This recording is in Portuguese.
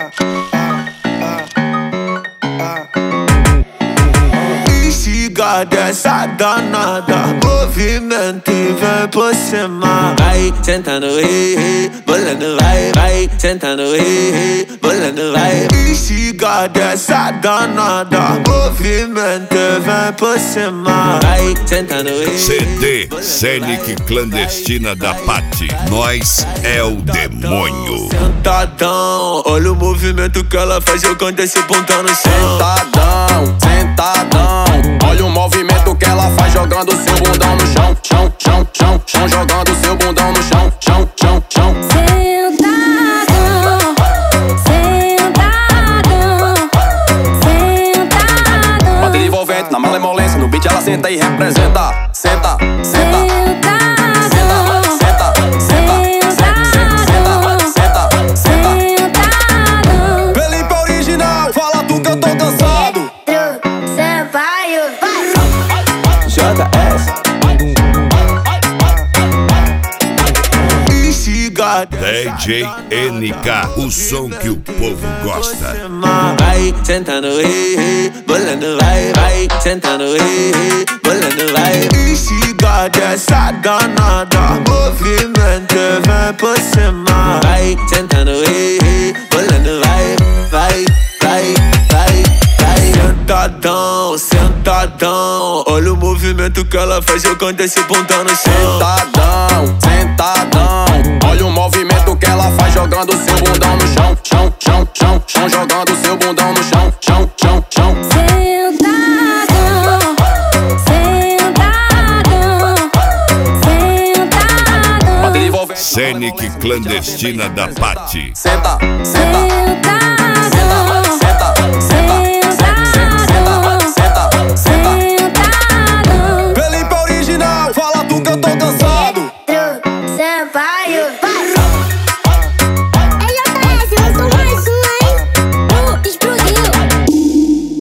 Instiga dessa danada, movimento e vem por cima. Vai sentando, bolando, vai sentando, bolando, vai. Instiga dessa danada, movimento e vem por cima. Vai sentando, CD Senic Clandestina da Pati. Nós é o demônio. Sentadão, olha o movimento que ela faz jogando esse bundão no chão. Sentadão, sentadão, olha o movimento que ela faz jogando seu bundão no chão. Chão, chão, chão, chão, jogando seu bundão no chão. Chão, chão, chão. Sentadão, sentadão, sentadão. Bater envolvente na malemolência, no beat ela senta e representa. Senta, senta. DJ NK, o som que o povo gosta. Vai sentando, bolando, vai sentando, bolando, vai. Instiga dessa danada, movimento vem por cima. Vai sentando, bolando, vai. Sentadão, sentadão, olha o movimento que ela faz jogando esse bundão no chão. Sentadão, sentadão, olha o movimento que ela faz jogando seu bundão no chão. Chão, chão, chão, chão, jogando seu bundão no chão. Chão, chão, chão. Sentadão, sentadão, sentadão. Bater envolvente. Senic Clandestina da Pati. Senta, senta.